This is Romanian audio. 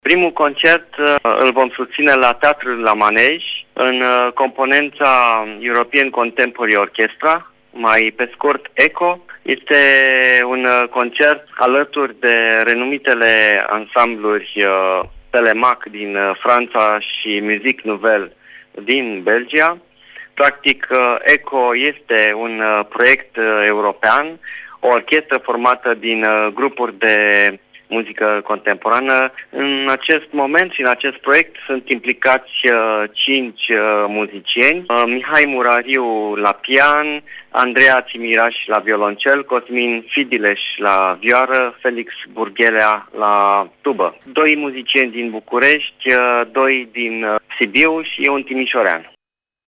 Primul concert îl vom susține la Teatrul la Manej, în componența European Contemporary Orchestra, mai pe scurt ECO. Este un concert alături de renumitele ansambluri Telemac din Franța și Musique Nouvelle din Belgia. Practic, ECO este un proiect european, o orchestră formată din grupuri de muzică contemporană. În acest moment și în acest proiect sunt implicați 5 muzicieni. Mihai Murariu la pian, Andreea Țimiraș la violoncel, Cosmin Fidileș la vioară, Felix Burghelea la tubă. 2 muzicieni din București, 2 din Sibiu și un timișorean.